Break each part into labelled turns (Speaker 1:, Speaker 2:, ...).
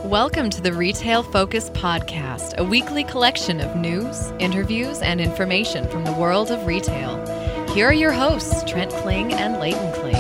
Speaker 1: Welcome to the Retail Focus Podcast, a weekly collection of news, interviews, and information from the world of retail. Here are your hosts, Trent Kling and Leighton Kling.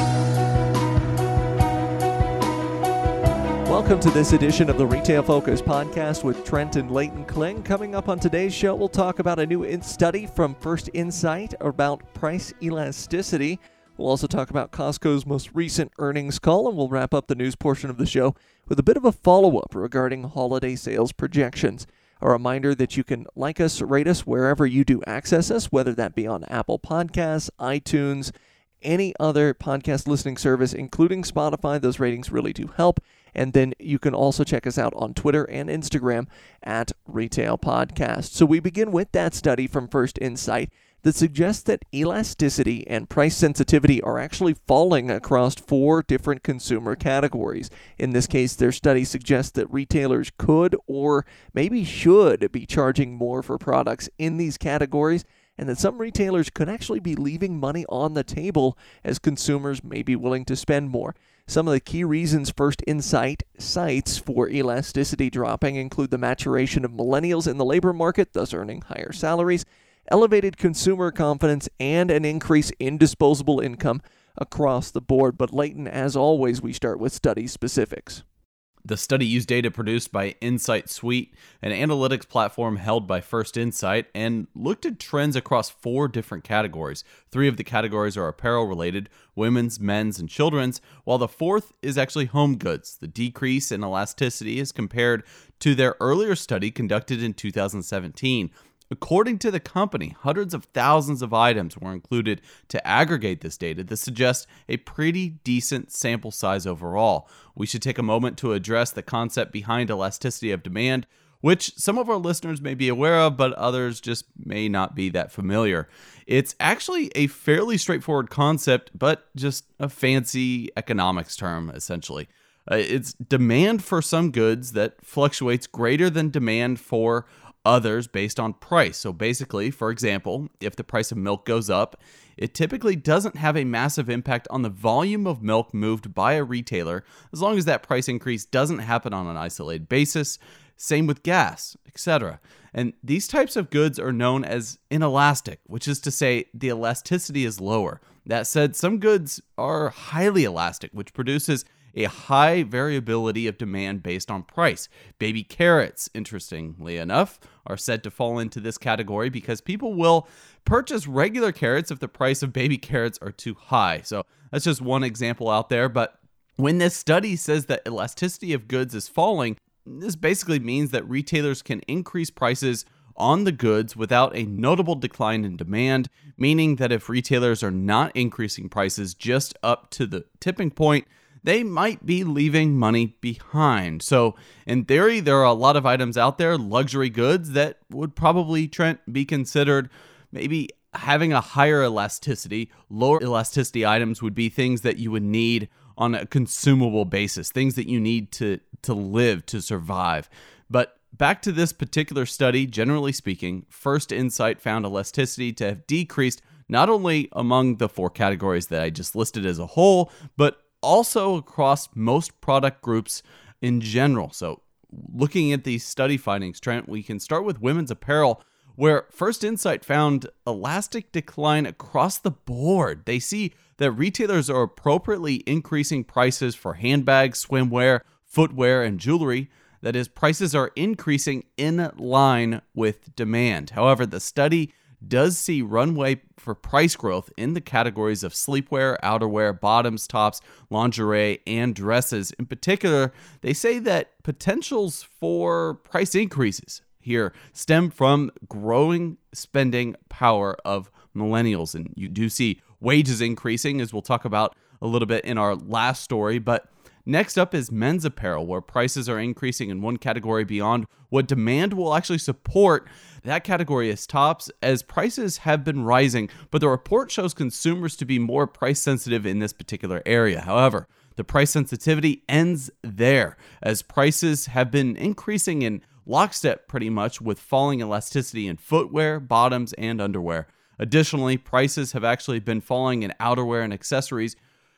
Speaker 2: Welcome to this edition of the Retail Focus Podcast with Trent and Leighton Kling. Coming up on today's show, we'll talk about a new study from First Insight about price elasticity. We'll also talk about Costco's most recent earnings call, and we'll wrap up the news portion of the show with a bit of a follow-up regarding holiday sales projections. A reminder that you can like us, rate us wherever you do access us, whether that be on Apple Podcasts, iTunes, any other podcast listening service, including Spotify. Those ratings really do help. And then you can also check us out on Twitter and Instagram at Retail Podcast. So we begin with that study from First Insight that suggests that elasticity and price sensitivity are actually falling across 4 different consumer categories. In this case, their study suggests that retailers could or maybe should be charging more for products in these categories, and that some retailers could actually be leaving money on the table as consumers may be willing to spend more. Some of the key reasons First Insight cites for elasticity dropping include the maturation of millennials in the labor market, thus earning higher salaries, elevated consumer confidence, and an increase in disposable income across the board. But Leighton, as always, we start with study specifics.
Speaker 3: The study used data produced by Insight Suite, an analytics platform held by First Insight, and looked at trends across 4 different categories. 3 of the categories are apparel-related: women's, men's, and children's, while the 4th is actually home goods. The decrease in elasticity is compared to their earlier study conducted in 2017. According to the company, hundreds of thousands of items were included to aggregate this data. This suggests a pretty decent sample size overall. We should take a moment to address the concept behind elasticity of demand, which some of our listeners may be aware of, but others just may not be that familiar. It's actually a fairly straightforward concept, but just a fancy economics term, essentially. It's demand for some goods that fluctuates greater than demand for others based on price. So basically, for example, if the price of milk goes up, it typically doesn't have a massive impact on the volume of milk moved by a retailer, as long as that price increase doesn't happen on an isolated basis. Same with gas, etc. And these types of goods are known as inelastic, which is to say the elasticity is lower. That said, some goods are highly elastic, which produces a high variability of demand based on price. Baby carrots, interestingly enough, are said to fall into this category because people will purchase regular carrots if the price of baby carrots are too high. So that's just one example out there. But when this study says that elasticity of goods is falling, this basically means that retailers can increase prices on the goods without a notable decline in demand, meaning that if retailers are not increasing prices just up to the tipping point, they might be leaving money behind. So in theory, there are a lot of items out there, luxury goods, that would probably, Trent, be considered maybe having a higher elasticity. Lower elasticity items would be things that you would need on a consumable basis, things that you need to live, to survive. But back to this particular study, generally speaking, First Insight found elasticity to have decreased not only among the 4 categories that I just listed as a whole, but also across most product groups in general. So looking at these study findings, Trent, we can start with women's apparel, where First Insight found elastic decline across the board. They see that retailers are appropriately increasing prices for handbags, swimwear, footwear, and jewelry. That is, prices are increasing in line with demand. However, the study does see runway for price growth in the categories of sleepwear, outerwear, bottoms, tops, lingerie, and dresses. In particular, they say that potentials for price increases here stem from growing spending power of millennials. And you do see wages increasing, as we'll talk about a little bit in our last story. But next up is men's apparel, where prices are increasing in one category beyond what demand will actually support. That category is tops, as prices have been rising, but the report shows consumers to be more price sensitive in this particular area. However, the price sensitivity ends there, as prices have been increasing in lockstep pretty much with falling elasticity in footwear, bottoms, and underwear. Additionally, prices have actually been falling in outerwear and accessories,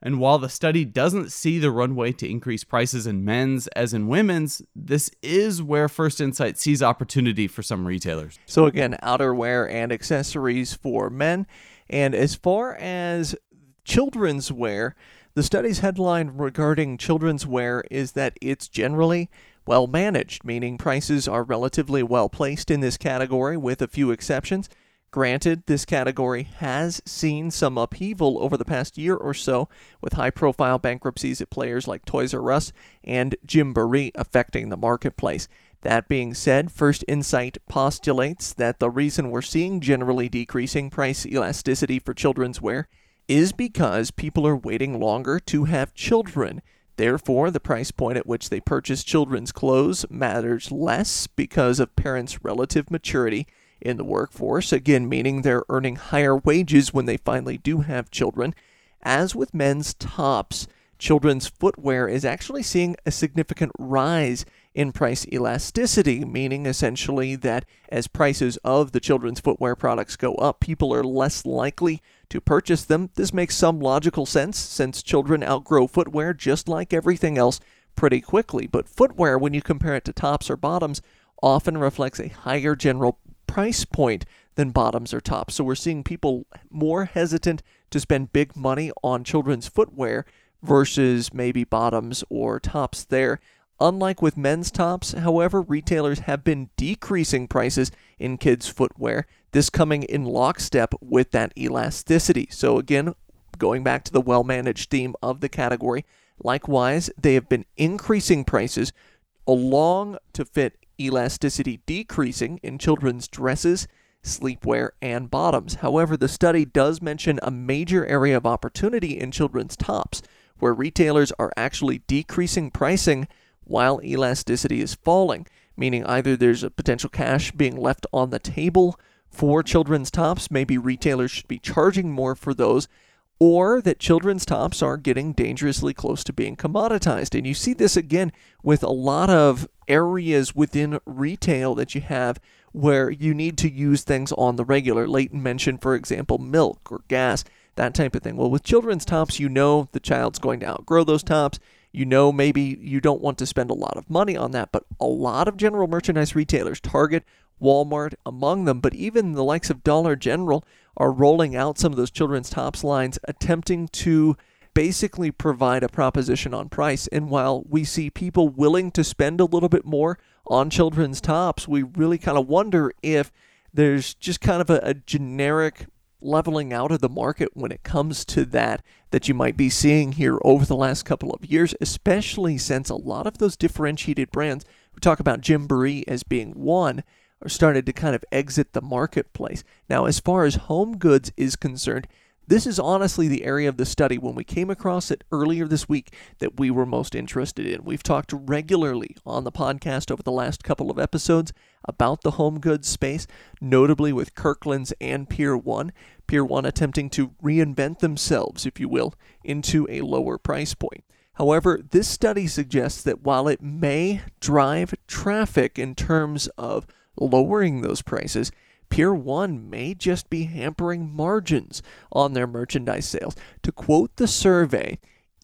Speaker 3: And while the study doesn't see the runway to increase prices in men's as in women's, this is where First Insight sees opportunity for some retailers.
Speaker 2: So again, outerwear and accessories for men. And as far as children's wear, the study's headline regarding children's wear is that it's generally well managed, meaning prices are relatively well placed in this category with a few exceptions. Granted, this category has seen some upheaval over the past year or so, with high-profile bankruptcies at players like Toys R Us and Gymboree affecting the marketplace. That being said, First Insight postulates that the reason we're seeing generally decreasing price elasticity for children's wear is because people are waiting longer to have children. Therefore, the price point at which they purchase children's clothes matters less because of parents' relative maturity in the workforce, again meaning they're earning higher wages when they finally do have children. As with men's tops, children's footwear is actually seeing a significant rise in price elasticity, meaning essentially that as prices of the children's footwear products go up, people are less likely to purchase them. This makes some logical sense since children outgrow footwear just like everything else pretty quickly. But footwear, when you compare it to tops or bottoms, often reflects a higher general price point than bottoms or tops. So we're seeing people more hesitant to spend big money on children's footwear versus maybe bottoms or tops there. Unlike with men's tops, however, retailers have been decreasing prices in kids' footwear, this coming in lockstep with that elasticity. So again, going back to the well-managed theme of the category, likewise, they have been increasing prices along to fit elasticity decreasing in children's dresses, sleepwear, and bottoms. However, the study does mention a major area of opportunity in children's tops, where retailers are actually decreasing pricing while elasticity is falling, meaning either there's a potential cash being left on the table for children's tops, maybe retailers should be charging more for those, or that children's tops are getting dangerously close to being commoditized. And you see this again with a lot of areas within retail that you have where you need to use things on the regular. Leighton mentioned, for example, milk or gas, that type of thing. Well, with children's tops, you know the child's going to outgrow those tops. You know maybe you don't want to spend a lot of money on that, but a lot of general merchandise retailers, Target, Walmart among them, but even the likes of Dollar General are rolling out some of those children's tops lines, attempting to basically provide a proposition on price. And while we see people willing to spend a little bit more on children's tops, we really kind of wonder if there's just kind of a generic leveling out of the market when it comes to that you might be seeing here over the last couple of years, especially since a lot of those differentiated brands, we talk about Gymboree as being one, are started to kind of exit the marketplace. Now, as far as home goods is concerned, this is honestly the area of the study when we came across it earlier this week that we were most interested in. We've talked regularly on the podcast over the last couple of episodes about the home goods space, notably with Kirkland's and Pier 1. Pier 1 attempting to reinvent themselves, if you will, into a lower price point. However, this study suggests that while it may drive traffic in terms of lowering those prices, Pier 1 may just be hampering margins on their merchandise sales. To quote the survey,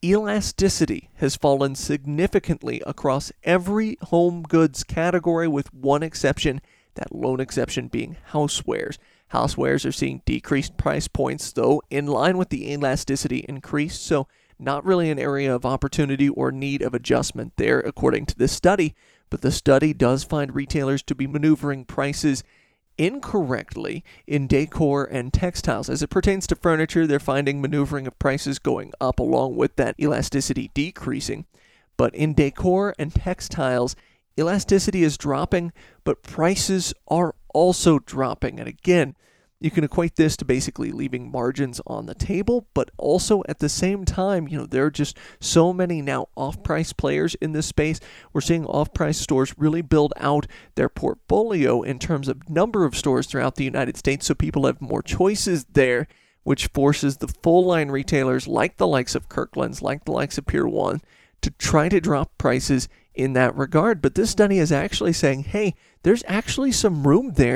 Speaker 2: elasticity has fallen significantly across every home goods category with one exception, that lone exception being housewares. Housewares are seeing decreased price points, though, in line with the elasticity increase, so not really an area of opportunity or need of adjustment there, according to this study. But the study does find retailers to be maneuvering prices incorrectly in decor and textiles. As it pertains to furniture, they're finding maneuvering of prices going up along with that elasticity decreasing. But in decor and textiles, elasticity is dropping, but prices are also dropping. And again, you can equate this to basically leaving margins on the table, but also at the same time, there are just so many now off-price players in this space. We're seeing off-price stores really build out their portfolio in terms of number of stores throughout the United States, so people have more choices there, which forces the full-line retailers like the likes of Kirkland's, like the likes of Pier 1, to try to drop prices in that regard. But this study is actually saying, hey, there's actually some room there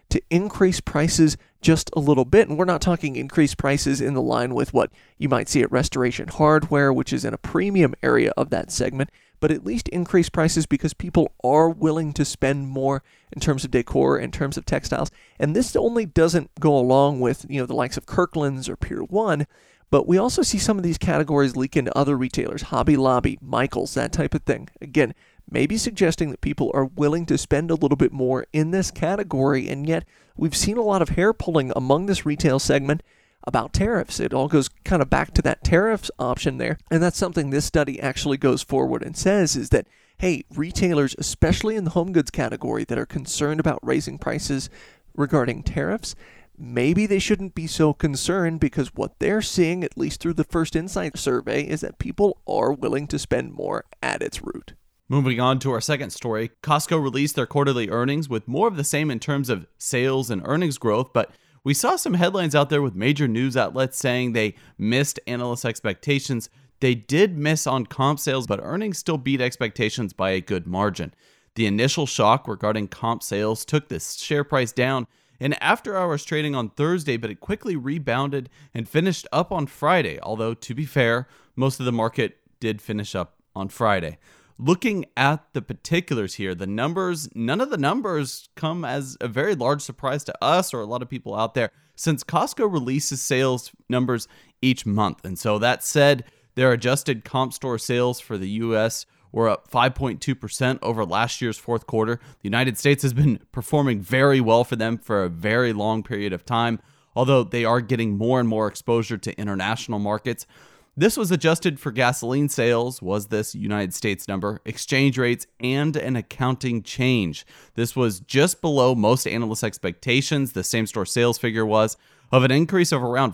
Speaker 2: to increase prices just a little bit. And we're not talking increased prices in the line with what you might see at Restoration Hardware, which is in a premium area of that segment, but at least increase prices because people are willing to spend more in terms of decor, in terms of textiles. And this only doesn't go along with, the likes of Kirkland's or Pier 1, but we also see some of these categories leak into other retailers, Hobby Lobby, Michaels, that type of thing. Again, maybe suggesting that people are willing to spend a little bit more in this category, and yet we've seen a lot of hair pulling among this retail segment about tariffs. It all goes kind of back to that tariffs option there, and that's something this study actually goes forward and says is that, hey, retailers, especially in the home goods category, that are concerned about raising prices regarding tariffs, maybe they shouldn't be so concerned, because what they're seeing, at least through the First Insight survey, is that people are willing to spend more at its root.
Speaker 3: Moving on to our second story, Costco released their quarterly earnings with more of the same in terms of sales and earnings growth, but we saw some headlines out there with major news outlets saying they missed analyst expectations. They did miss on comp sales, but earnings still beat expectations by a good margin. The initial shock regarding comp sales took the share price down in after-hours trading on Thursday, but it quickly rebounded and finished up on Friday, although, to be fair, most of the market did finish up on Friday. Looking at the particulars here, none of the numbers come as a very large surprise to us or a lot of people out there, since Costco releases sales numbers each month. And so that said, their adjusted comp store sales for the U.S. were up 5.2% over last year's fourth quarter. The United States has been performing very well for them for a very long period of time, although they are getting more and more exposure to international markets. This was adjusted for gasoline sales, was this United States number, exchange rates, and an accounting change. This was just below most analysts' expectations. The same-store sales figure was of an increase of around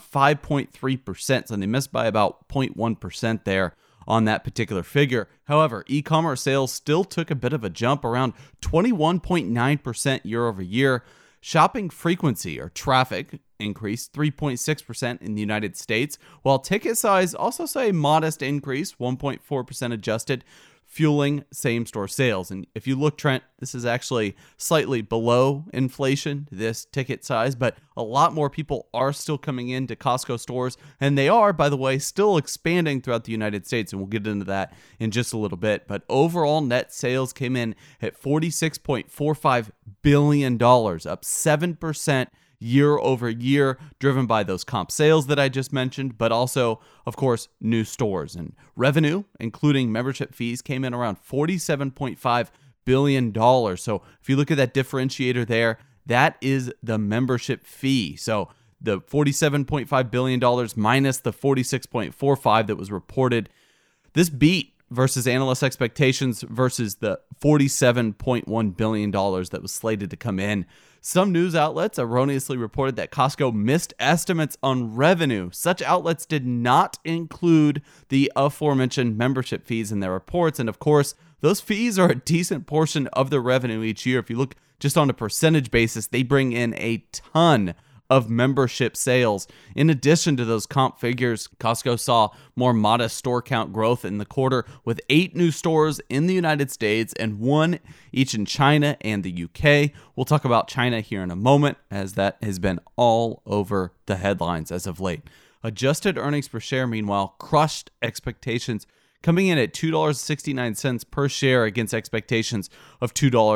Speaker 3: 5.3%, so they missed by about 0.1% there on that particular figure. However, e-commerce sales still took a bit of a jump, around 21.9% year over year. Shopping frequency, or traffic, increased 3.6% in the United States, while ticket size also saw a modest increase, 1.4% adjusted, fueling same-store sales. And if you look, Trent, this is actually slightly below inflation, this ticket size, but a lot more people are still coming into Costco stores, and they are, by the way, still expanding throughout the United States, and we'll get into that in just a little bit. But overall net sales came in at $46.45 billion, up 7% year over year, driven by those comp sales that I just mentioned, but also, of course, new stores. And revenue, including membership fees, came in around $47.5 billion. So if you look at that differentiator there, that is the membership fee. So the $47.5 billion minus the $46.45 that was reported, this beat versus analyst expectations versus the $47.1 billion that was slated to come in. Some news outlets erroneously reported that Costco missed estimates on revenue. Such outlets did not include the aforementioned membership fees in their reports. And of course, those fees are a decent portion of the revenue each year. If you look just on a percentage basis, they bring in a ton of membership sales. In addition to those comp figures, Costco saw more modest store count growth in the quarter, with 8 new stores in the United States and 1 each in China and the UK. We'll talk about China here in a moment, as that has been all over the headlines as of late. Adjusted earnings per share, meanwhile, crushed expectations, coming in at $2.69 per share against expectations of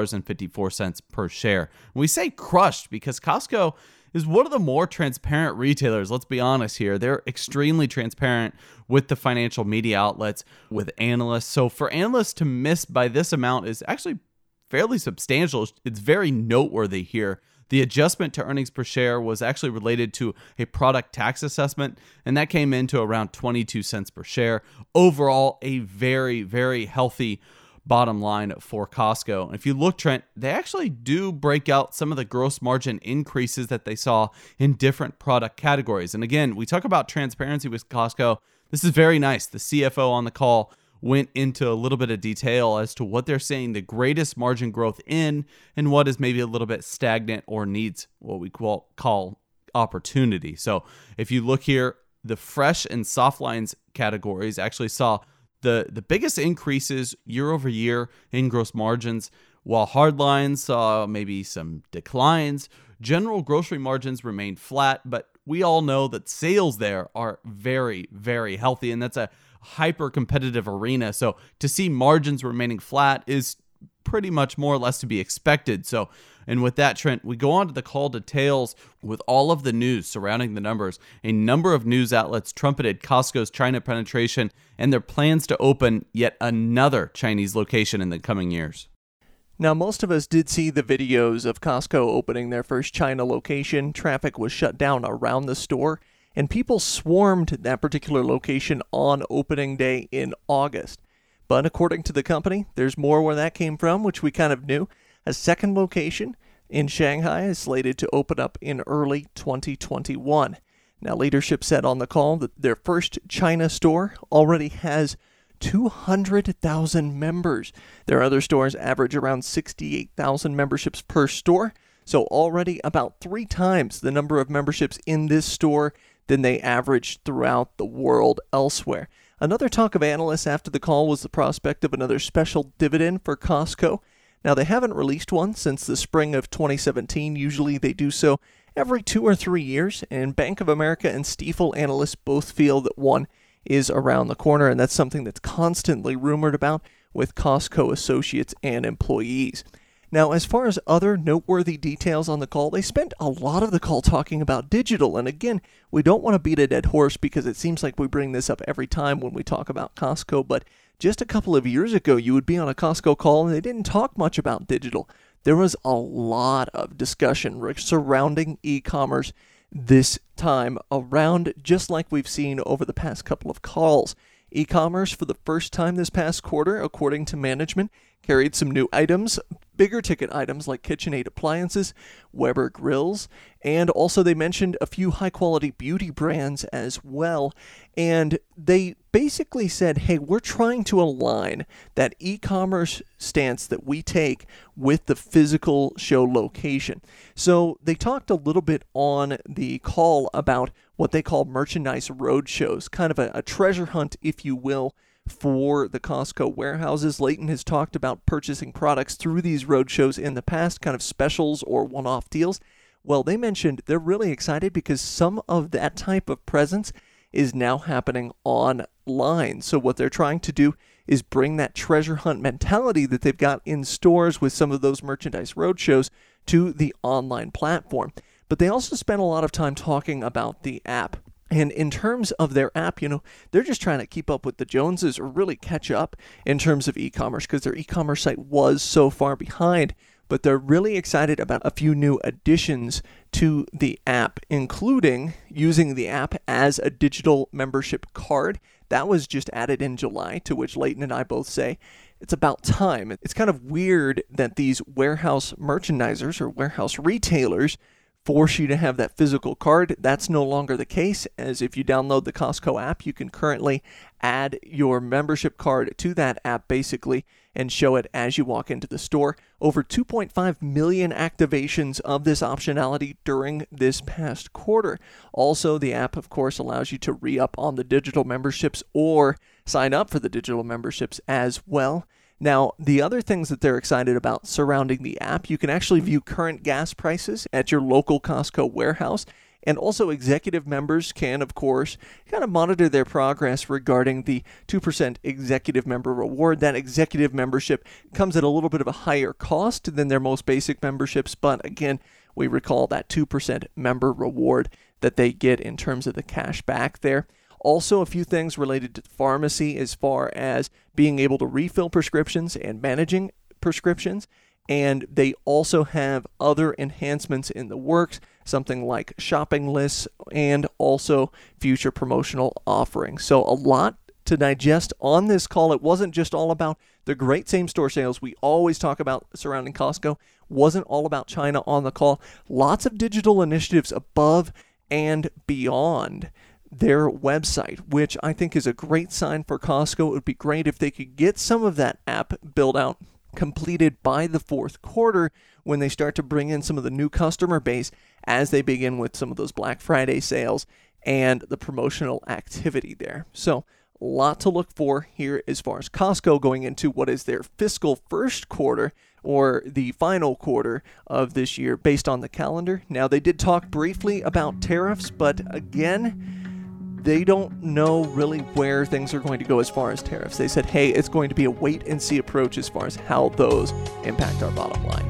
Speaker 3: $2.54 per share. And we say crushed because Costco is one of the more transparent retailers. Let's be honest here. They're extremely transparent with the financial media outlets, with analysts. So for analysts to miss by this amount is actually fairly substantial. It's very noteworthy here. The adjustment to earnings per share was actually related to a product tax assessment, and that came into around 22 cents per share. Overall, a very, very healthy bottom line for Costco. And if you look, Trent, they actually do break out some of the gross margin increases that they saw in different product categories. And again, we talk about transparency with Costco. This is very nice. The CFO on the call went into a little bit of detail as to what they're seeing the greatest margin growth in and what is maybe a little bit stagnant or needs what we call opportunity. So if you look here, the fresh and soft lines categories actually saw the biggest increases year over year in gross margins, while hard lines saw maybe some declines. general grocery margins remained flat, but we all know that sales there are very, very healthy, and that's a hyper-competitive arena. So to see margins remaining flat is pretty much more or less to be expected. And with that, Trent, we go on to the call details with all of the news surrounding the numbers. A number of news outlets trumpeted Costco's China penetration and their plans to open yet another Chinese location in the coming years.
Speaker 2: Now, most of us did see the videos of Costco opening their first China location. Traffic was shut down around the store, and people swarmed that particular location on opening day in August. But according to the company, there's more where that came from, which we kind of knew. A second location in Shanghai is slated to open up in early 2021. Now, leadership said on the call that their first China store already has 200,000 members. Their other stores average around 68,000 memberships per store, so already about 3 times the number of memberships in this store than they average throughout the world elsewhere. Another talk of analysts after the call was the prospect of another special dividend for Costco. Now, they haven't released one since the spring of 2017. Usually they do so every 2 or 3 years, and Bank of America and Stifel analysts both feel that one is around the corner, and that's something that's constantly rumored about with Costco associates and employees. Now, as far as other noteworthy details on the call, they spent a lot of the call talking about digital, and again, we don't want to beat a dead horse because it seems like we bring this up every time when we talk about Costco, but just a couple of years ago, you would be on a Costco call and they didn't talk much about digital. There was a lot of discussion surrounding e-commerce this time around, just like we've seen over the past couple of calls. E-commerce, for the first time this past quarter, according to management, carried some new items, bigger ticket items like KitchenAid appliances, Weber grills, and also they mentioned a few high-quality beauty brands as well. And they basically said, hey, we're trying to align that e-commerce stance that we take with the physical show location. So they talked a little bit on the call about what they call merchandise roadshows, kind of a treasure hunt, if you will, for the Costco warehouses. Leighton has talked about purchasing products through these roadshows in the past, kind of specials or one-off deals. Well, they mentioned they're really excited because some of that type of presence is now happening online. So what they're trying to do is bring that treasure hunt mentality that they've got in stores with some of those merchandise roadshows to the online platform. But they also spent a lot of time talking about the app. And in terms of their app, they're just trying to keep up with the Joneses or really catch up in terms of e-commerce because their e-commerce site was so far behind. But they're really excited about a few new additions to the app, including using the app as a digital membership card. That was just added in July, to which Leighton and I both say it's about time. It's kind of weird that these warehouse merchandisers or warehouse retailers force you to have that physical card. That's no longer the case, as if you download the Costco app, you can currently add your membership card to that app basically and show it as you walk into the store. Over 2.5 million activations of this optionality during this past quarter. Also, the app, of course, allows you to re-up on the digital memberships or sign up for the digital memberships as well. Now, the other things that they're excited about surrounding the app, you can actually view current gas prices at your local Costco warehouse. And also executive members can, of course, kind of monitor their progress regarding the 2% executive member reward. That executive membership comes at a little bit of a higher cost than their most basic memberships. But again, we recall that 2% member reward that they get in terms of the cash back there. Also, a few things related to pharmacy as far as being able to refill prescriptions and managing prescriptions. And they also have other enhancements in the works, something like shopping lists and also future promotional offerings. So a lot to digest on this call. It wasn't just all about the great same-store sales we always talk about surrounding Costco. Wasn't all about China on the call. Lots of digital initiatives above and beyond their website, which I think is a great sign for Costco. It would be great if they could get some of that app build out completed by the fourth quarter when they start to bring in some of the new customer base as they begin with some of those Black Friday sales and the promotional activity there. So a lot to look for here as far as Costco going into what is their fiscal first quarter or the final quarter of this year based on the calendar. Now, they did talk briefly about tariffs, but again, they don't know really where things are going to go as far as tariffs. They said, hey, it's going to be a wait-and-see approach as far as how those impact our bottom line.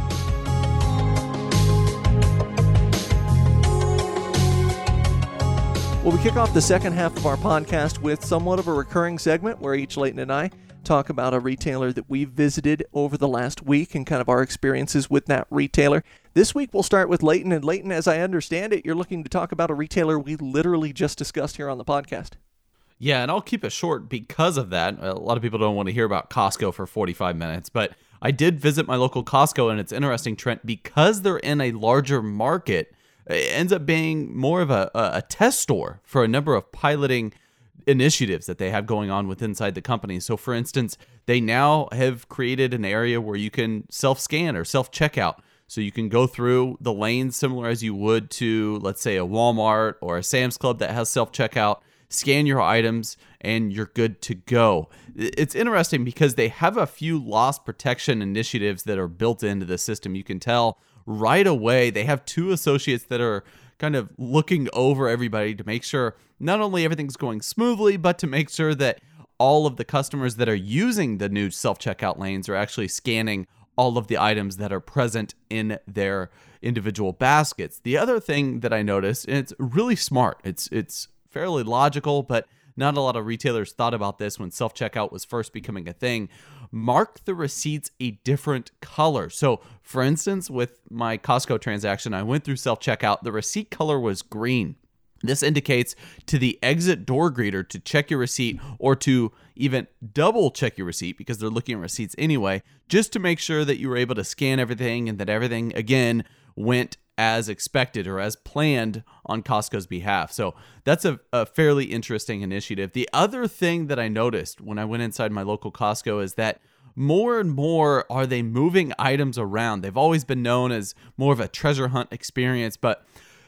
Speaker 2: Well, we kick off the second half of our podcast with somewhat of a recurring segment where each Leighton and I talk about a retailer that we've visited over the last week and kind of our experiences with that retailer. This week, we'll start with Leighton. And Leighton, as I understand it, you're looking to talk about a retailer we literally just discussed here on the podcast.
Speaker 3: Yeah, and I'll keep it short because of that. A lot of people don't want to hear about Costco for 45 minutes, but I did visit my local Costco, and it's interesting, Trent, because they're in a larger market, it ends up being more of a test store for a number of piloting initiatives that they have going on with inside the company. So for instance, they now have created an area where you can self-scan or self-checkout. So you can go through the lanes similar as you would to, let's say, a Walmart or a Sam's Club that has self-checkout, scan your items, and you're good to go. It's interesting because they have a few loss protection initiatives that are built into the system. You can tell right away they have two associates that are kind of looking over everybody to make sure not only everything's going smoothly, but to make sure that all of the customers that are using the new self-checkout lanes are actually scanning all of the items that are present in their individual baskets. The other thing that I noticed, and it's really smart, it's fairly logical, but not a lot of retailers thought about this when self-checkout was first becoming a thing. Mark the receipts a different color. So, for instance, with my Costco transaction, I went through self-checkout. The receipt color was green. This indicates to the exit door greeter to check your receipt or to even double check your receipt because they're looking at receipts anyway, just to make sure that you were able to scan everything and that everything, again, went as expected or as planned on Costco's behalf. So that's a fairly interesting initiative. The other thing that I noticed when I went inside my local Costco is that more and more are they moving items around. They've always been known as more of a treasure hunt experience, but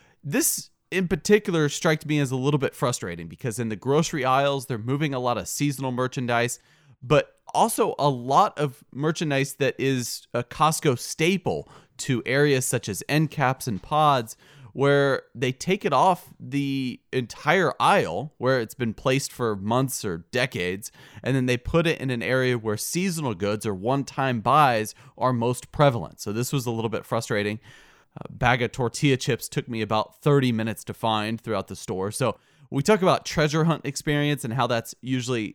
Speaker 3: this in particular strikes me as a little bit frustrating because in the grocery aisles, they're moving a lot of seasonal merchandise, but also a lot of merchandise that is a Costco staple to areas such as end caps and pods, where they take it off the entire aisle where it's been placed for months or decades, and then they put it in an area where seasonal goods or one-time buys are most prevalent. So this was a little bit frustrating. A bag of tortilla chips took me about 30 minutes to find throughout the store. So we talk about treasure hunt experience and how that's usually,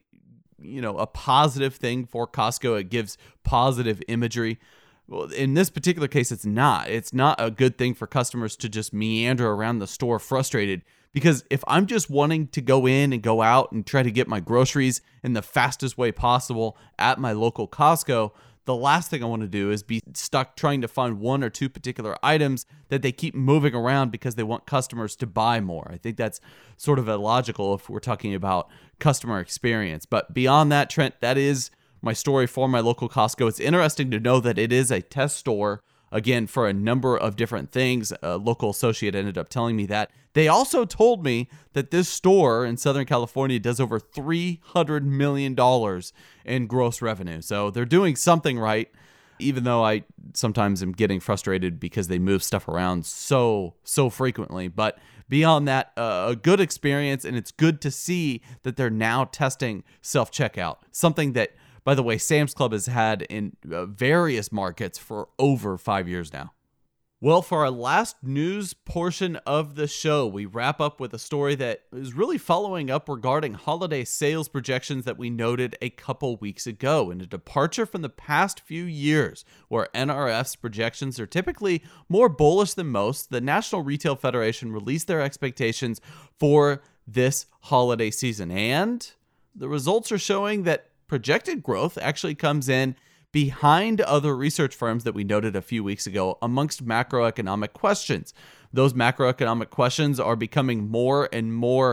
Speaker 3: a positive thing for Costco. It gives positive imagery. Well, in this particular case, it's not. It's not a good thing for customers to just meander around the store frustrated, because if I'm just wanting to go in and go out and try to get my groceries in the fastest way possible at my local Costco, the last thing I want to do is be stuck trying to find one or two particular items that they keep moving around because they want customers to buy more. I think that's sort of illogical if we're talking about customer experience. But beyond that, Trent, that is my story for my local Costco. It's interesting to know that it is a test store, again, for a number of different things. A local associate ended up telling me that. They also told me that this store in Southern California does over $300 million in gross revenue. So they're doing something right, even though I sometimes am getting frustrated because they move stuff around so frequently. But beyond that, a good experience, and it's good to see that they're now testing self-checkout, something that, by the way, Sam's Club has had in various markets for over 5 years now. Well, for our last news portion of the show, we wrap up with a story that is really following up regarding holiday sales projections that we noted a couple weeks ago, and a departure from the past few years where NRF's projections are typically more bullish than most. The National Retail Federation released their expectations for this holiday season, and the results are showing that projected growth actually comes in behind other research firms that we noted a few weeks ago amongst macroeconomic questions. Those macroeconomic questions are becoming more and more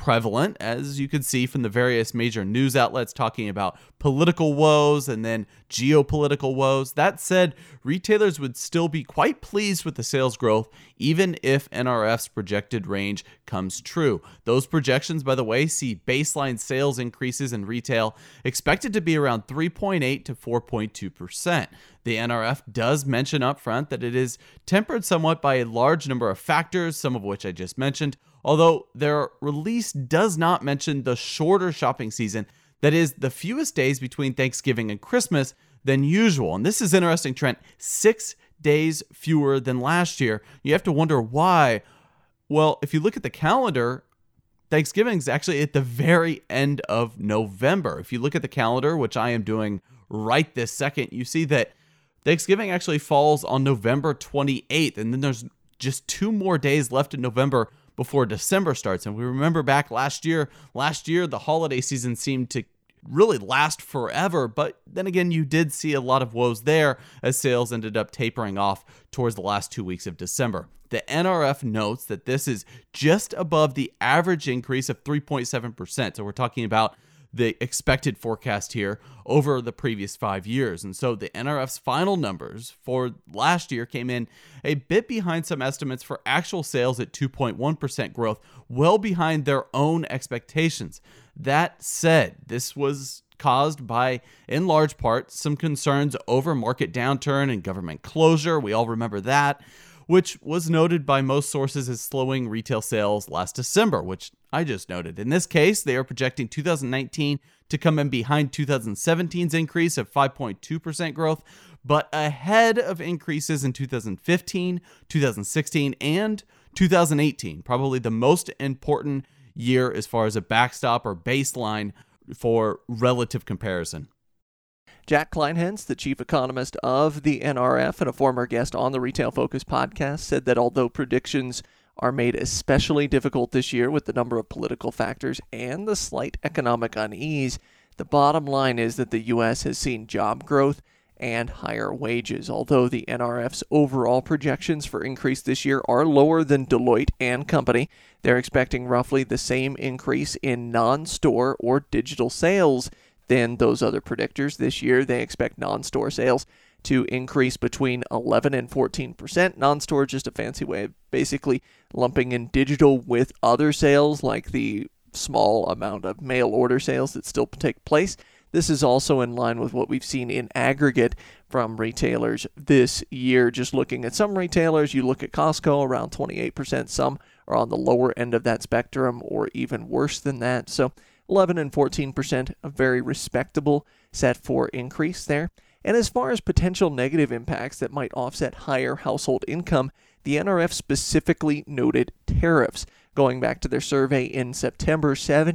Speaker 3: prevalent, as you can see from the various major news outlets talking about political woes and then geopolitical woes. That said, retailers would still be quite pleased with the sales growth, even if NRF's projected range comes true. Those projections, by the way, see baseline sales increases in retail expected to be around 3.8 to 4.2%. The NRF does mention up front that it is tempered somewhat by a large number of factors, some of which I just mentioned, although their release does not mention the shorter shopping season, that is, the fewest days between Thanksgiving and Christmas than usual. And this is interesting, Trent, 6 days fewer than last year. You have to wonder why. Well, if you look at the calendar, Thanksgiving is actually at the very end of November. If you look at the calendar, which I am doing right this second, you see that Thanksgiving actually falls on November 28th, and then there's just 2 more days left in November before December starts. And we remember back last year, the holiday season seemed to really last forever, but then again, you did see a lot of woes there as sales ended up tapering off towards the last 2 weeks of December. The NRF notes that this is just above the average increase of 3.7%. So we're talking about the expected forecast here over the previous 5 years. And so the NRF's final numbers for last year came in a bit behind some estimates for actual sales at 2.1% growth, well behind their own expectations. That said, this was caused by, in large part, some concerns over market downturn and government closure. We all remember that, which was noted by most sources as slowing retail sales last December, which I just noted. In this case, they are projecting 2019 to come in behind 2017's increase of 5.2% growth, but ahead of increases in 2015, 2016, and 2018, probably the most important year as far as a backstop or baseline for relative comparison.
Speaker 2: Jack Kleinhans, the chief economist of the NRF and a former guest on the Retail Focus podcast, said that although predictions are made especially difficult this year with the number of political factors and the slight economic unease, the bottom line is that the U.S. has seen job growth and higher wages. Although the NRF's overall projections for increase this year are lower than Deloitte and Company, they're expecting roughly the same increase in non-store or digital sales than those other predictors. This year, they expect non-store sales to increase between 11 and 14%. Non-store, just a fancy way of basically lumping in digital with other sales, like the small amount of mail order sales that still take place. This is also in line with what we've seen in aggregate from retailers this year. Just looking at some retailers, you look at Costco, around 28%. Some are on the lower end of that spectrum or even worse than that. So 11 and 14%, a very respectable set for increase there. And as far as potential negative impacts that might offset higher household income, the NRF specifically noted tariffs. Going back to their survey in September,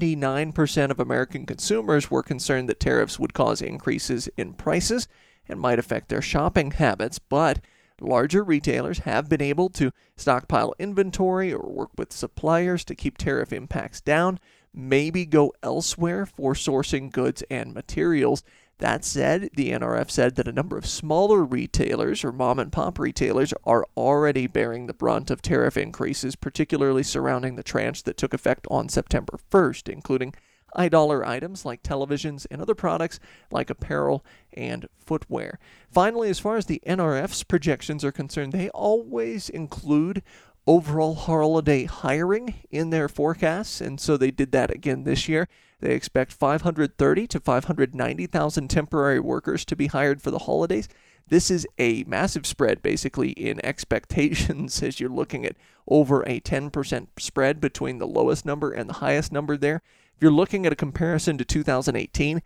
Speaker 2: 79% of American consumers were concerned that tariffs would cause increases in prices and might affect their shopping habits, but larger retailers have been able to stockpile inventory or work with suppliers to keep tariff impacts down, maybe go elsewhere for sourcing goods and materials. That said, the NRF said that a number of smaller retailers or mom-and-pop retailers are already bearing the brunt of tariff increases, particularly surrounding the tranche that took effect on September 1st, including high-dollar items like televisions and other products like apparel and footwear. Finally, as far as the NRF's projections are concerned, they always include overall holiday hiring in their forecasts, and so they did that again this year. They expect 530 to 590,000 temporary workers to be hired for the holidays. This is a massive spread, basically, in expectations as you're looking at over a 10% spread between the lowest number and the highest number there. If you're looking at a comparison to 2018,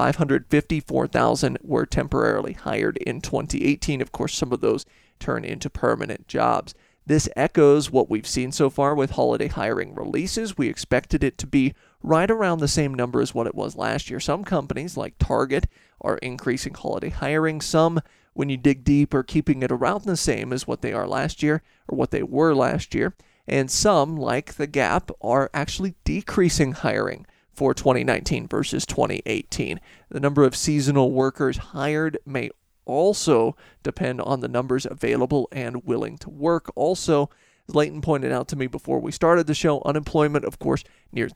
Speaker 2: 554,000 were temporarily hired in 2018. Of course, some of those turn into permanent jobs. This echoes what we've seen so far with holiday hiring releases. We expected it to be right around the same number as what it was last year. Some companies, like Target, are increasing holiday hiring. Some, when you dig deep, are keeping it around the same as what they are last year or what they were last year. And some, like The Gap, are actually decreasing hiring for 2019 versus 2018. The number of seasonal workers hired may also depend on the numbers available and willing to work. Also, As Leighton pointed out to me before we started the show, unemployment, of course, near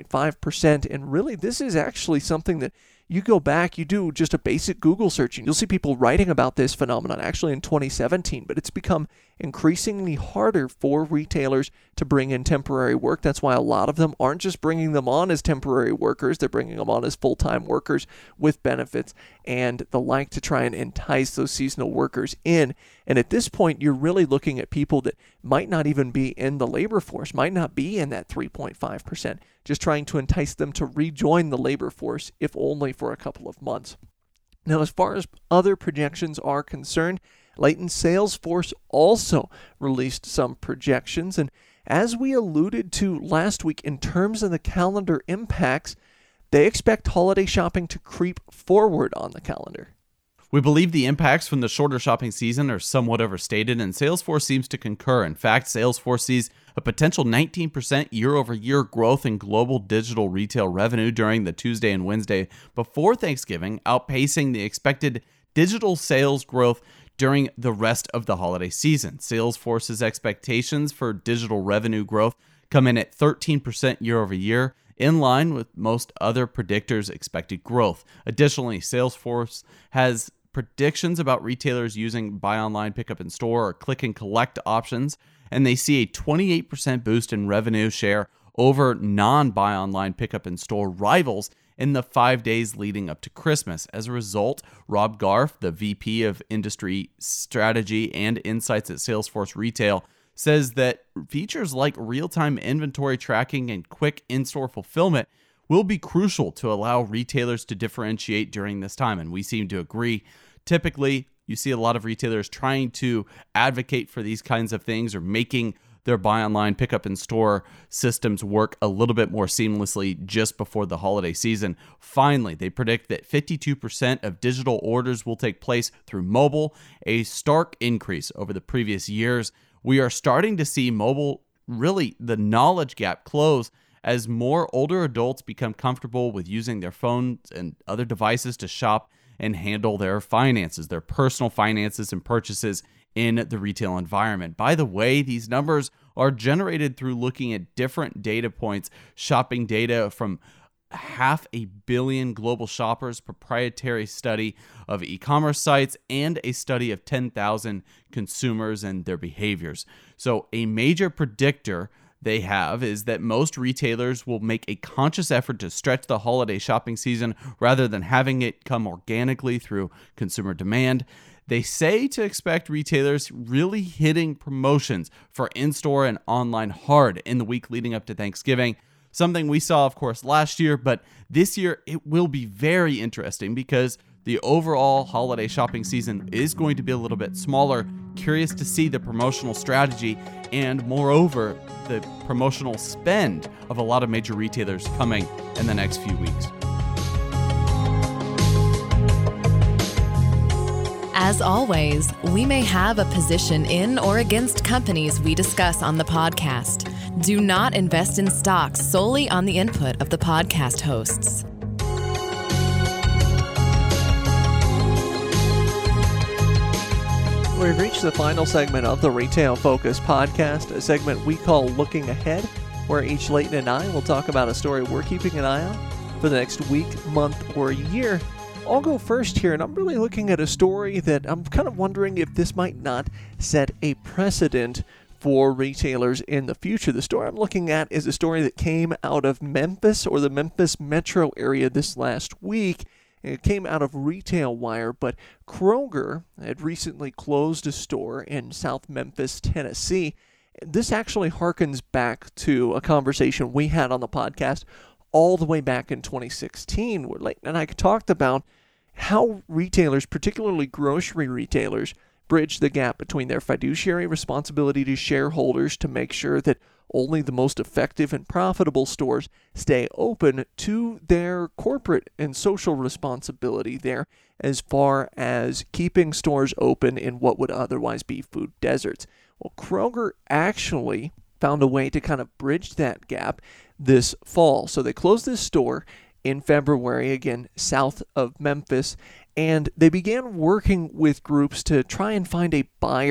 Speaker 2: 3.5%. And really, this is actually something that you go back, you do just a basic Google search, and you'll see people writing about this phenomenon actually in 2017, but it's become increasingly harder for retailers to bring in temporary work. That's why a lot of them aren't just bringing them on as temporary workers, they're bringing them on as full-time workers with benefits and the like to try and entice those seasonal workers in. And at this point, you're really looking at people that might not even be in the labor force, might not be in that 3.5%, just trying to entice them to rejoin the labor force, if only for a couple of months. Now, as far as other projections are concerned, Leighton, Salesforce also released some projections, and as we alluded to last week in terms of the calendar impacts, they expect holiday shopping to creep forward on the calendar.
Speaker 3: We believe the impacts from the shorter shopping season are somewhat overstated, and Salesforce seems to concur. In fact, Salesforce sees a potential 19% year-over-year growth in global digital retail revenue during the Tuesday and Wednesday before Thanksgiving, outpacing the expected digital sales growth during the rest of the holiday season. Salesforce's expectations for digital revenue growth come in at 13% year-over-year, in line with most other predictors' expected growth. Additionally, Salesforce has predictions about retailers using buy online, pickup in store, or click and collect options, and they see a 28% boost in revenue share over non-buy online, pickup in store rivals in the 5 days leading up to Christmas. As a result, Rob Garf, the VP of Industry Strategy and Insights at Salesforce Retail, says that features like real-time inventory tracking and quick in-store fulfillment will be crucial to allow retailers to differentiate during this time, and we seem to agree. Typically, you see a lot of retailers trying to advocate for these kinds of things or making their buy online, pick up in store systems work a little bit more seamlessly just before the holiday season. Finally, they predict that 52% of digital orders will take place through mobile, a stark increase over the previous years. We are starting to see mobile, really the knowledge gap, close as more older adults become comfortable with using their phones and other devices to shop and handle their finances, their personal finances and purchases in the retail environment. By the way, these numbers are generated through looking at different data points, shopping data from 500 million global shoppers, proprietary study of e-commerce sites, and a study of 10,000 consumers and their behaviors. So a major predictor they have is that most retailers will make a conscious effort to stretch the holiday shopping season rather than having it come organically through consumer demand. They say to expect retailers really hitting promotions for in-store and online hard in the week leading up to Thanksgiving. Something we saw, of course, last year, but this year it will be very interesting because the overall holiday shopping season is going to be a little bit smaller. Curious to see the promotional strategy and, moreover, the promotional spend of a lot of major retailers coming in the next few weeks.
Speaker 1: As always, we may have a position in or against companies we discuss on the podcast. Do not invest in stocks solely on the input of the podcast hosts.
Speaker 2: We've reached the final segment of the Retail Focus podcast, a segment we call Looking Ahead, where each Leighton and I will talk about a story we're keeping an eye on for the next week, month, or year. I'll go first here, and I'm really looking at a story that I'm kind of wondering if this might not set a precedent for retailers in the future. The story I'm looking at is a story that came out of Memphis, or the Memphis metro area, this last week. It came out of Retail Wire, but Kroger had recently closed a store in South Memphis, Tennessee. This actually harkens back to a conversation we had on the podcast all the way back in 2016, where Leighton and I talked about how retailers, particularly grocery retailers, bridge the gap between their fiduciary responsibility to shareholders to make sure that only the most effective and profitable stores stay open to their corporate and social responsibility there as far as keeping stores open in what would otherwise be food deserts. Well, Kroger actually found a way to kind of bridge that gap this fall. So they closed this store in February, again, south of Memphis, and they began working with groups to try and find a buyer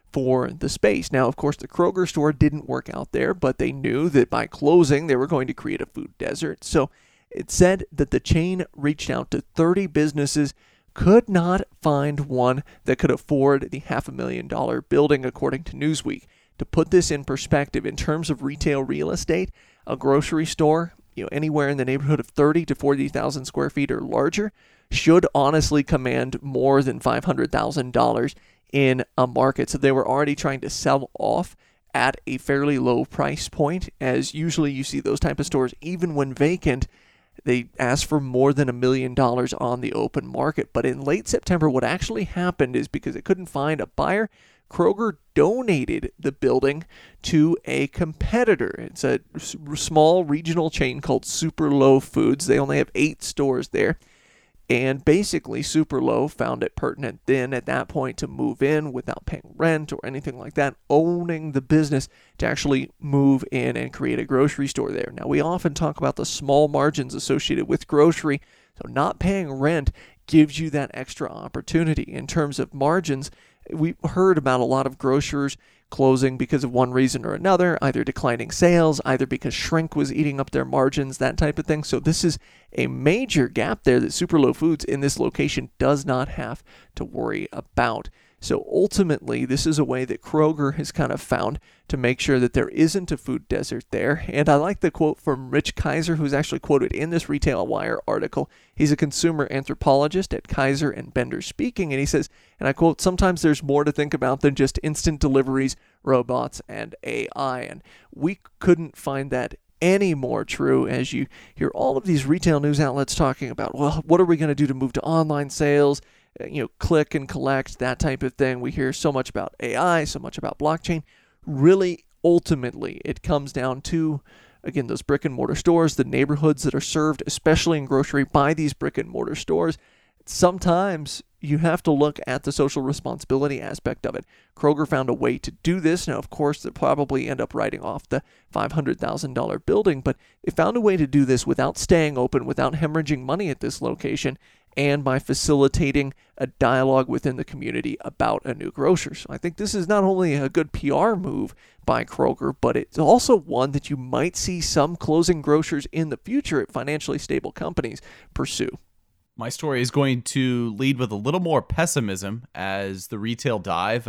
Speaker 2: for the space. Now, of course, the Kroger store didn't work out there, but they knew that by closing, they were going to create a food desert. So it said that the chain reached out to 30 businesses, could not find one that could afford the $500,000 building, according to Newsweek. To put this in perspective, in terms of retail real estate, a grocery store, anywhere in the neighborhood of 30 to 40,000 square feet or larger, should honestly command more than $500,000 in a market. So they were already trying to sell off at a fairly low price point, as usually you see those type of stores, even when vacant, they asked for more than $1 million on the open market. But in late September, what actually happened is, because it couldn't find a buyer, Kroger donated the building to a competitor. It's a small regional chain called Super Low Foods. They only have 8 stores there. And basically, Super Low found it pertinent then at that point to move in without paying rent or anything like that, owning the business to actually move in and create a grocery store there. Now, we often talk about the small margins associated with grocery, so not paying rent gives you that extra opportunity. In terms of margins, we've heard about a lot of grocers closing because of one reason or another, either declining sales, either because shrink was eating up their margins, that type of thing. So this is a major gap there that Super Low Foods in this location does not have to worry about. So ultimately, this is a way that Kroger has kind of found to make sure that there isn't a food desert there. And I like the quote from Rich Kaiser, who's actually quoted in this Retail Wire article. He's a consumer anthropologist at Kaiser and Bender Speaking, and he says, and I quote, "Sometimes there's more to think about than just instant deliveries, robots, and AI." And we couldn't find that any more true as you hear all of these retail news outlets talking about, well, what are we going to do to move to online sales? Click and collect, that type of thing. We hear so much about AI, so much about blockchain. Really, ultimately, it comes down to, again, those brick and mortar stores, the neighborhoods that are served, especially in grocery, by these brick and mortar stores. Sometimes you have to look at the social responsibility aspect of it. Kroger found a way to do this. Now, of course, they'll probably end up writing off the $500,000 building, but they found a way to do this without staying open, without hemorrhaging money at this location, and by facilitating a dialogue within the community about a new grocer. So I think this is not only a good PR move by Kroger, but it's also one that you might see some closing grocers in the future at financially stable companies pursue.
Speaker 3: My story is going to lead with a little more pessimism, as the Retail Dive,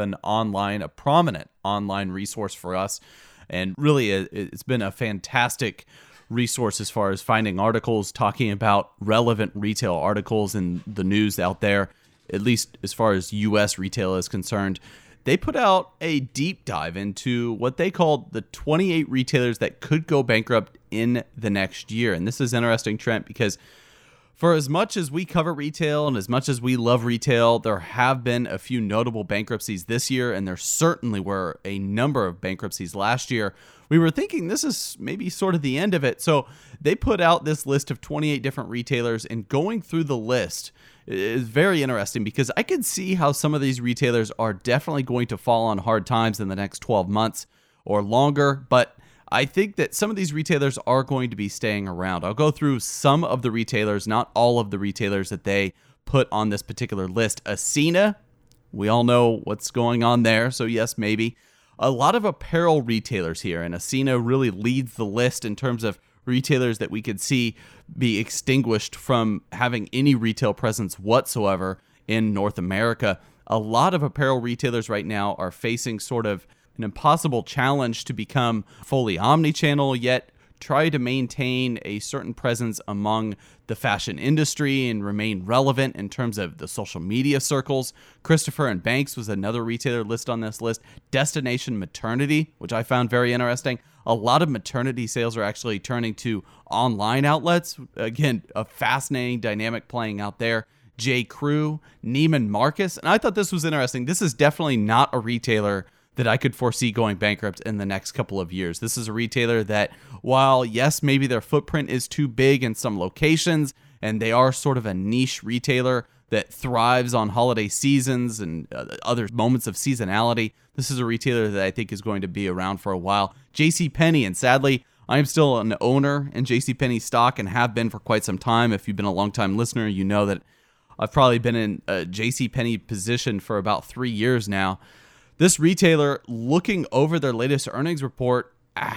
Speaker 3: a prominent online resource for us. And really, it's been a fantastic resource as far as finding articles, talking about relevant retail articles in the news out there, at least as far as U.S. retail is concerned. They put out a deep dive into what they called the 28 retailers that could go bankrupt in the next year. And this is interesting, Trent, because for as much as we cover retail and as much as we love retail, there have been a few notable bankruptcies this year, and there certainly were a number of bankruptcies last year. We were thinking this is maybe sort of the end of it. So they put out this list of 28 different retailers, and going through the list is very interesting because I can see how some of these retailers are definitely going to fall on hard times in the next 12 months or longer, but I think that some of these retailers are going to be staying around. I'll go through some of the retailers, not all of the retailers that they put on this particular list. Ascena, we all know what's going on there, so yes, maybe. A lot of apparel retailers here, and Ascena really leads the list in terms of retailers that we could see be extinguished from having any retail presence whatsoever in North America. A lot of apparel retailers right now are facing sort of an impossible challenge to become fully omni-channel, yet try to maintain a certain presence among the fashion industry and remain relevant in terms of the social media circles. Christopher & Banks was another retailer listed on this list. Destination Maternity, which I found very interesting. A lot of maternity sales are actually turning to online outlets. Again, a fascinating dynamic playing out there. J. Crew, Neiman Marcus. And I thought this was interesting. This is definitely not a retailer that I could foresee going bankrupt in the next couple of years. This is a retailer that, while yes, maybe their footprint is too big in some locations, and they are sort of a niche retailer that thrives on holiday seasons and other moments of seasonality, this is a retailer that I think is going to be around for a while. JCPenney, and sadly, I am still an owner in JCPenney stock and have been for quite some time. If you've been a long-time listener, you know that I've probably been in a JCPenney position for about 3 years now. this retailer, looking over their latest earnings report,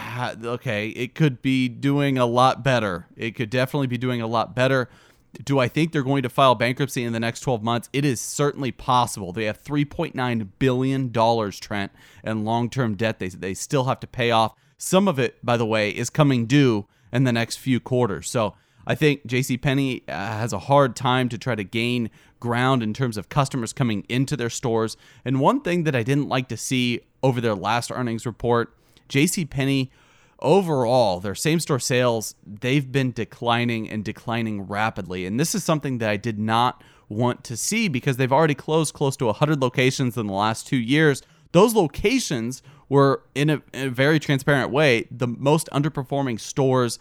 Speaker 3: okay, it could be doing a lot better. It could definitely be doing a lot better. Do I think they're going to file bankruptcy in the next 12 months? It is certainly possible. They have $3.9 billion, Trent, in long-term debt they still have to pay off. Some of it, by the way, is coming due in the next few quarters. So I think JCPenney has a hard time to try to gain ground in terms of customers coming into their stores. And one thing that I didn't like to see over their last earnings report, JCPenney, overall, their same-store sales, they've been declining and declining rapidly. And this is something that I did not want to see because they've already closed close to 100 locations in the last 2 years. Those locations were, in a very transparent way, the most underperforming stores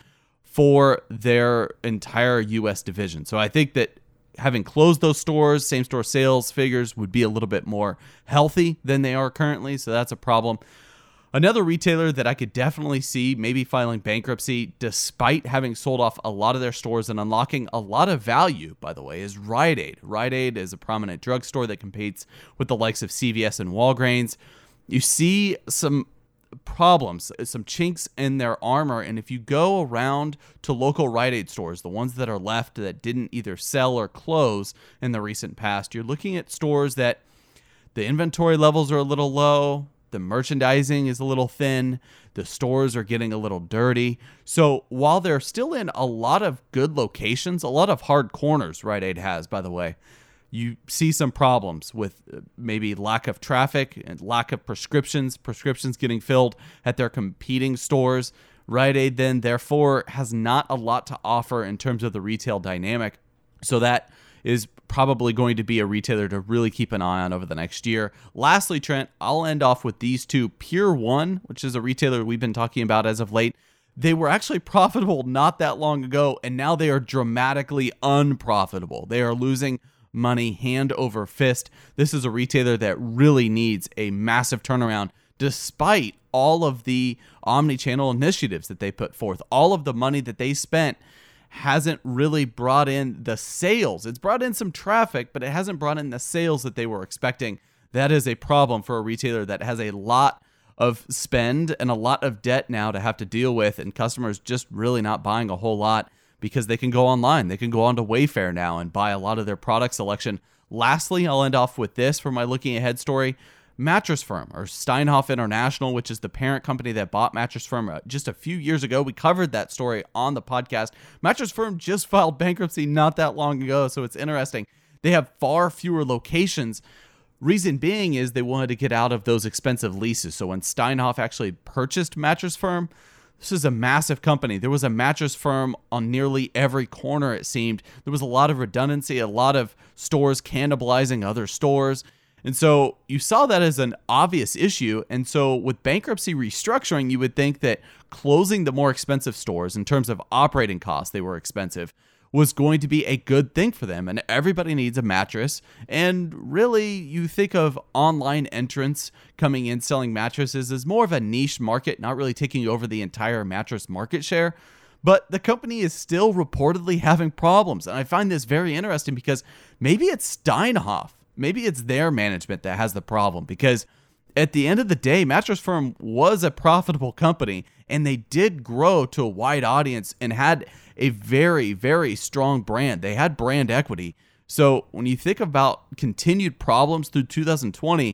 Speaker 3: for their entire U.S. division. So I think that having closed those stores, same-store sales figures would be a little bit more healthy than they are currently. So that's a problem. Another retailer that I could definitely see maybe filing bankruptcy despite having sold off a lot of their stores and unlocking a lot of value, by the way, is Rite Aid. Rite Aid is a prominent drugstore that competes with the likes of CVS and Walgreens. You see some problems, some chinks in their armor, and if you go around to local Rite Aid stores, the ones that are left that didn't either sell or close in the recent past, you're looking at stores that the inventory levels are a little low, the merchandising is a little thin, the stores are getting a little dirty. So while they're still in a lot of good locations, a lot of hard corners Rite Aid has, by the way, you see some problems with maybe lack of traffic and lack of prescriptions getting filled at their competing stores. Rite Aid then, therefore, has not a lot to offer in terms of the retail dynamic. So that is probably going to be a retailer to really keep an eye on over the next year. Lastly, Trent, I'll end off with these two. Pier 1, which is a retailer we've been talking about as of late. They were actually profitable not that long ago, and now they are dramatically unprofitable. They are losing money hand over fist. This is a retailer that really needs a massive turnaround despite all of the omni-channel initiatives that they put forth. All of the money that they spent hasn't really brought in the sales. It's brought in some traffic, but it hasn't brought in the sales that they were expecting. That is a problem for a retailer that has a lot of spend and a lot of debt now to have to deal with, and customers just really not buying a whole lot because they can go online. They can go onto Wayfair now and buy a lot of their product selection. Lastly, I'll end off with this for my looking ahead story. Mattress Firm, or Steinhoff International, which is the parent company that bought Mattress Firm just a few years ago. We covered that story on the podcast. Mattress Firm just filed bankruptcy not that long ago, so it's interesting. They have far fewer locations. Reason being is they wanted to get out of those expensive leases. So when Steinhoff actually purchased Mattress Firm, this is a massive company. There was a Mattress Firm on nearly every corner, it seemed. There was a lot of redundancy, a lot of stores cannibalizing other stores. And so you saw that as an obvious issue. And so with bankruptcy restructuring, you would think that closing the more expensive stores in terms of operating costs, they were expensive, was going to be a good thing for them. And everybody needs a mattress. And really, you think of online entrants coming in selling mattresses as more of a niche market, not really taking over the entire mattress market share. But the company is still reportedly having problems. And I find this very interesting because maybe it's Steinhoff. Maybe it's their management that has the problem, because at the end of the day, Mattress Firm was a profitable company and they did grow to a wide audience and had a very, very strong brand. They had brand equity. So when you think about continued problems through 2020,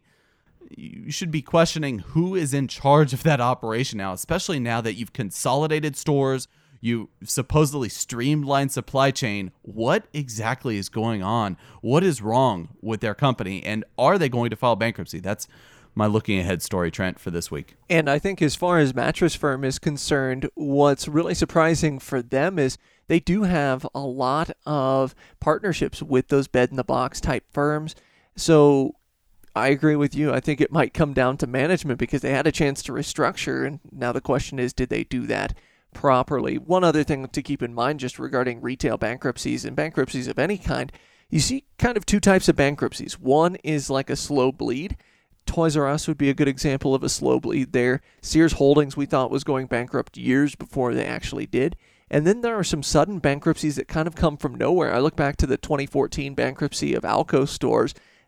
Speaker 3: you should be questioning who is in charge of that operation now, especially now that you've consolidated stores, you supposedly streamlined supply chain. What exactly is going on? What is wrong with their company? And are they going to file bankruptcy? That's my looking ahead story, Trent, for this week.
Speaker 2: And I think as far as Mattress Firm is concerned, what's really surprising for them is they do have a lot of partnerships with those bed-in-the-box type firms. So I agree with you. I think it might come down to management because they had a chance to restructure. And now the question is, did they do that properly? One other thing to keep in mind just regarding retail bankruptcies and bankruptcies of any kind, you see kind of two types of bankruptcies. One is like a slow bleed. Toys R Us would be a good example of a slow bleed there. Sears Holdings we thought was going bankrupt years before they actually did. And then there are some sudden bankruptcies that kind of come from nowhere. I look back to the 2014 bankruptcy of Alco stores.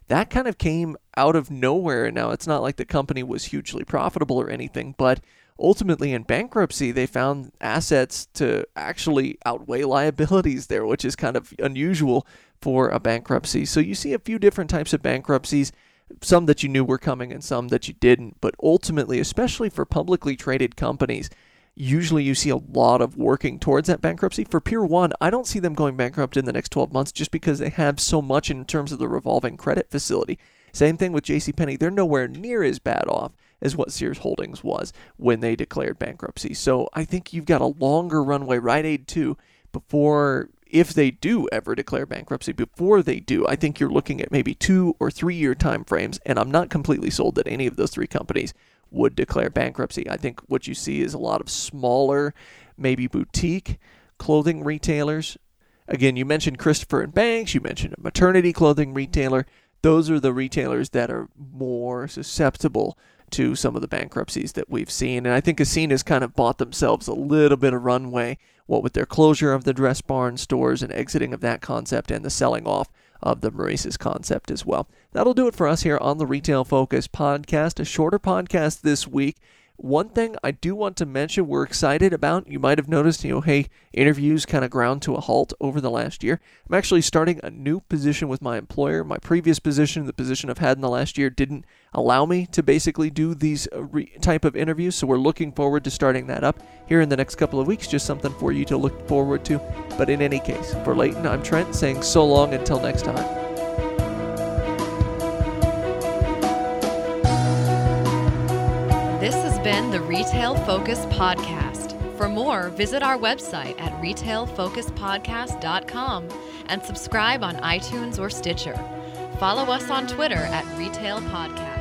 Speaker 2: that kind of came out of nowhere. Now, it's not like the company was hugely profitable or anything, but ultimately in bankruptcy, they found assets to actually outweigh liabilities there, which is kind of unusual for a bankruptcy. So you see a few different types of bankruptcies, some that you knew were coming and some that you didn't. But ultimately, especially for publicly traded companies, usually you see a lot of working towards that bankruptcy. For Pier 1, I don't see them going bankrupt in the next 12 months just because they have so much in terms of the revolving credit facility. Same thing with JCPenney. They're nowhere near as bad off as what Sears Holdings was when they declared bankruptcy. So I think you've got a longer runway, Rite Aid too, before, if they do ever declare bankruptcy, before they do, I think you're looking at maybe 2 or 3 year time frames, and I'm not completely sold that any of those three companies would declare bankruptcy. I think what you see is a lot of smaller, maybe boutique clothing retailers. Again, you mentioned Christopher & Banks, you mentioned a maternity clothing retailer. Those are the retailers that are more susceptible to some of the bankruptcies that we've seen. And I think Ascene has kind of bought themselves a little bit of runway, what with their closure of the Dress Barn stores and exiting of that concept and the selling off of the Maurice's concept as well. That'll do it for us here on the Retail Focus podcast, a shorter podcast this week. One thing I do want to mention we're excited about, you might have noticed, hey, interviews kind of ground to a halt over the last year. I'm actually starting a new position with my employer. My previous position, the position I've had in the last year, didn't allow me to basically do these type of interviews, so we're looking forward to starting that up here in the next couple of weeks. Just something for you to look forward to. But in any case, for Leighton, I'm Trent, saying so long until next time.
Speaker 1: This has been the Retail Focus Podcast. For more, visit our website at retailfocuspodcast.com and subscribe on iTunes or Stitcher. Follow us on Twitter at Retail Podcast.